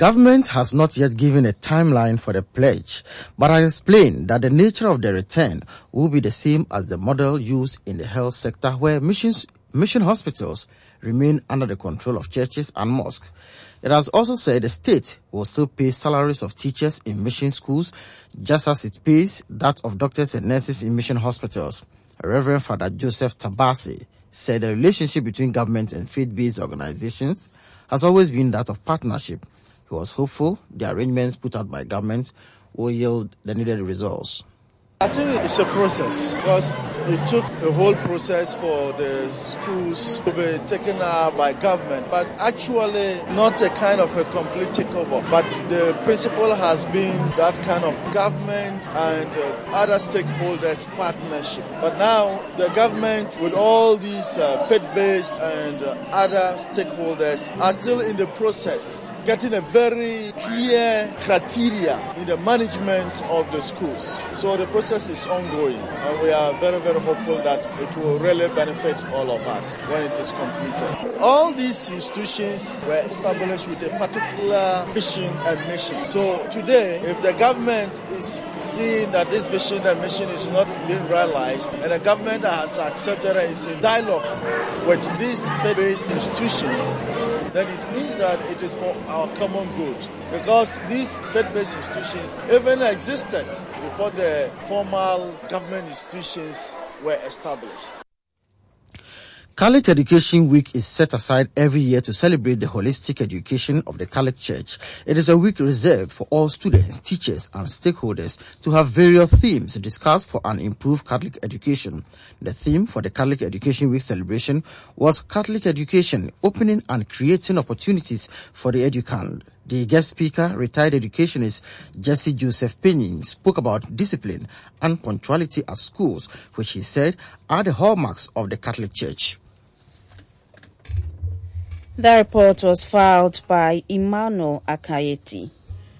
Government has not yet given a timeline for the pledge, but has explained that the nature of the return will be the same as the model used in the health sector, where mission hospitals remain under the control of churches and mosques. It has also said the state will still pay salaries of teachers in mission schools, just as it pays that of doctors and nurses in mission hospitals. Reverend Father Joseph Tabasi said the relationship between government and faith-based organizations has always been that of partnership. He was hopeful the arrangements put out by government will yield the needed results. I think it's a process because it took a whole process for the schools to be taken up by government, but actually not a kind of a complete takeover. But the principle has been that kind of government and other stakeholders partnership. But now the government with all these faith-based and other stakeholders are still in the process, getting a very clear criteria in the management of the schools. So the process is ongoing, and we are very, very hopeful that it will really benefit all of us when it is completed. All these institutions were established with a particular vision and mission. So today, if the government is seeing that this vision and mission is not being realized, and the government has accepted and is in dialogue with these faith-based institutions, then it means that it is for our common good. Because these faith-based institutions even existed before the formal government institutions were established. Catholic Education Week is set aside every year to celebrate the holistic education of the Catholic Church. It is a week reserved for all students, teachers, and stakeholders to have various themes discussed for an improved Catholic education. The theme for the Catholic Education Week celebration was Catholic Education, Opening and Creating Opportunities for the Educand. The guest speaker, retired educationist Jesse Joseph Penin, spoke about discipline and punctuality at schools, which he said are the hallmarks of the Catholic Church. The report was filed by Emmanuel Akayeti.